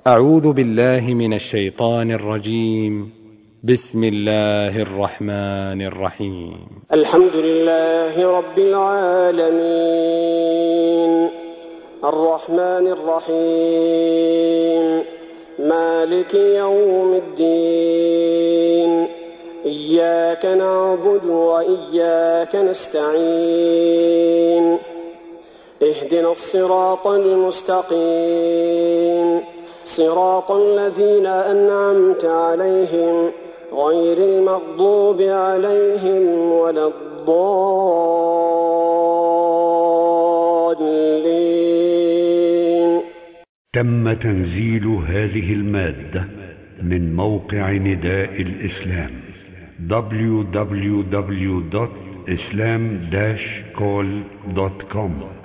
أعوذ بالله من الشيطان الرجيم. بسم الله الرحمن الرحيم. الحمد لله رب العالمين الرحمن الرحيم مالك يوم الدين إياك نعبد وإياك نستعين اهدنا الصراط المستقيم صراط الذين أنعمت عليهم غير المغضوب عليهم ولا الضالين. تم تنزيل هذه المادة من موقع نداء الإسلام www.islam-call.com